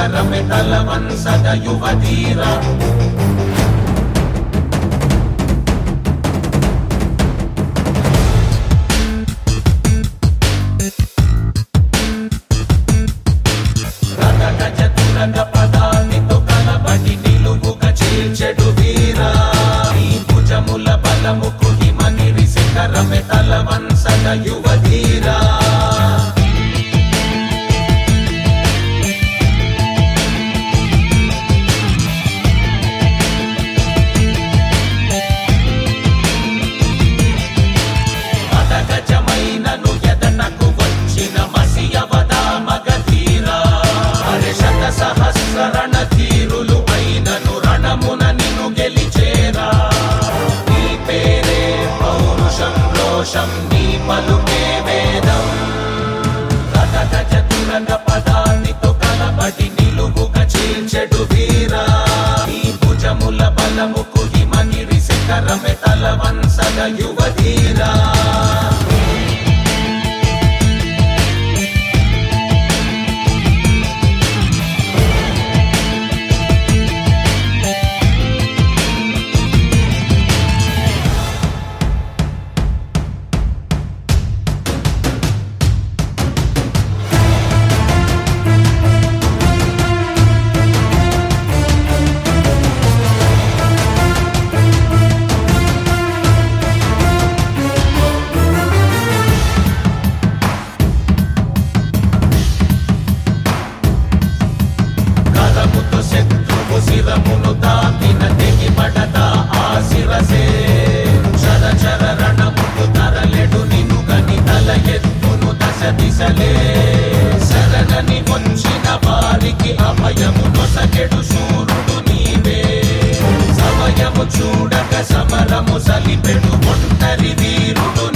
శిఖరమే తలవంసద యువధీరా. రథగజ తురంగ పదానితో కలబడి నిలువుగా చీల్చెడు వీరా. ఈ భుజముల బలముకు హిమగిరి శిఖరమే తలవంసద యువధీరా. గజమైనను ఎదటకు వచ్చిన మసియవదా మగధీరా. హర్షత సహస్ర రణధీరులు అయినను రణమున నిన్ను గెలిచేరా. నీ పేరే పౌరుషం రోషం నీ పలుకే వేదం. రథగజ తురంగ పదానితో కలబడి నిలువుగా చీల్చెడు వీరా. ఈ భుజముల బలముకు హిమగిరి శిఖరమే తలవంసద యువధీరా. శత్రువు శిరమును తాకిన తెగి పడతా ఆ శిరసే. చర చర రణముకు తరలెడు నిను గని తల ఎత్తును దశ దిశలే. శరణని వచ్చిన వారికి అభయము నొసగెడు శూరుడు నీవే. సమయము చూడక సమరము సలిపెడు ఒంటరి వీరుడు